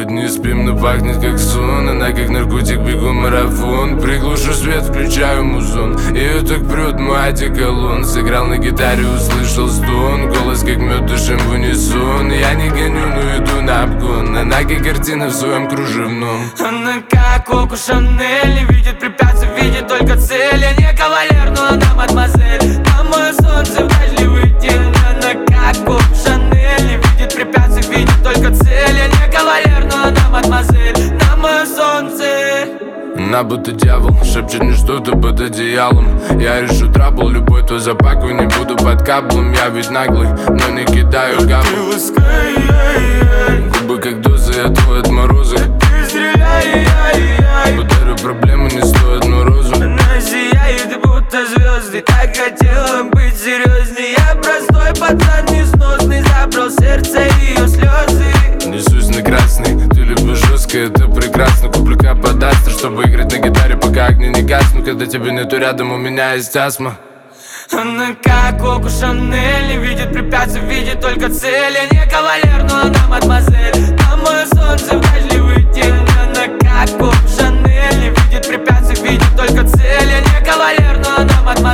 год не спим, но пахнет как сон. Она как наркотик, бегу марафон. Приглушу свет, включаю музон. Ее так прет мой одеколон. Сыграл на гитаре, услышал стон. Голос как мед, дышим в унисон. Я не гоню, но иду на обгон. Она как картина в своем кружевном. Она как Коко Шанель, не видит препятствий, видит только цель. Я не кавалер, но она мадемуазель. Там мое солнце в дождливый день. Она как Коко Шанель, не видит препятствий, видит только цель. Я не кавалер, но она мадемуазель. Там мое солнце. Она будто дьявол, шепчет мне что-то под одеялом. Я решу трабл, любой твой запакуй. Не буду под каблом, я ведь наглый, но не кидаю габл. Губы как дозы, я твой от мороза. Ты стреляй, подарю проблемы, не стоит одну розу. она сияет, будто звезды. Так хотела быть серьезней. Я простой пацан несносный, забрал сердце и ее слезы. Несусь на красный, ты любишь жестко, это прекрасно. Куплю каподастер, чтобы играть на гитаре, пока огни не гаснут. Когда тебя нету рядом, у меня есть астма. Она как Коко Шанель, не видит препятствий, видит только цель. Я не кавалер, но она мадемуазель. Там мое солнце в дождливый день. Она как Коко Шанель, не видит препятствий, видит только цель. Я не кавалер, но она мадемуазель.